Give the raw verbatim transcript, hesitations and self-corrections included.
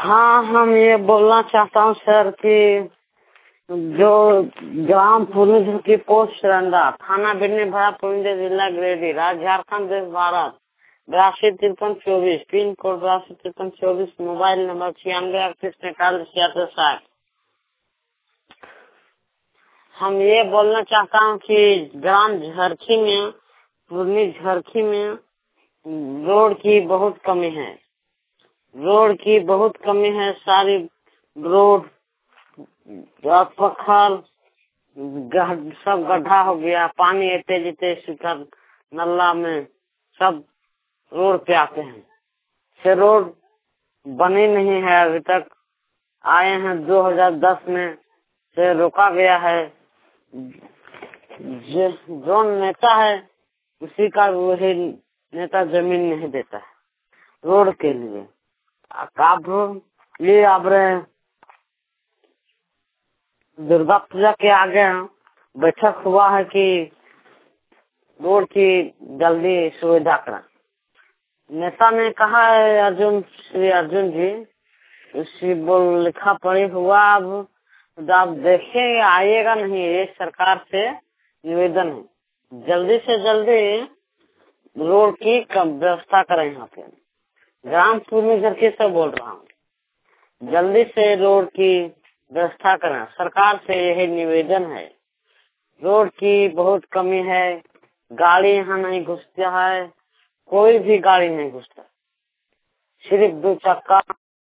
हाँ, हम ये बोलना चाहता हूँ सर कि जो ग्राम पूर्णिया की पोस्ट रंदा थाना बिरनी भरा पूर्णिया जिला गिरिडीह राज्य झारखंड देश भारत बयासी तिरपन चौबीस पिन कोड बयासी तिरपन चौबीस मोबाइल नंबर छियानवे अड़तीस पैंतालीस छिहत्तर साठ। हम ये बोलना चाहता हूँ कि ग्राम झरखी में पूर्णी झरखी में रोड की बहुत कमी है रोड की बहुत कमी है सारी रोड पत्थर सब गड्ढा हो गया। पानी एते जीते शिकर नल्ला में सब रोड पे आते हैं। से रोड बनी नहीं है अभी तक। आए हैं दो हज़ार दस में से रोका गया है। जो नेता है उसी का वही नेता जमीन नहीं देता है रोड के लिए। अब ये अब दुर्गा पूजा के आगे बैठक हुआ है कि रोड की जल्दी सुविधा करा। नेता ने कहा है अर्जुन श्री अर्जुन जी उसी बोल लिखा पढ़ी हुआ। अब आप देखेंगे आइएगा नहीं। ये सरकार से निवेदन है जल्दी से जल्दी रोड की व्यवस्था करें। यहाँ पे ग्राम पूर्णिया झरखी से बोल रहा हूँ। जल्दी से रोड की व्यवस्था करें। सरकार से यही निवेदन है। रोड की बहुत कमी है। गाड़ी यहाँ नहीं घुसता है। कोई भी गाड़ी नहीं घुसता। सिर्फ दो चक्का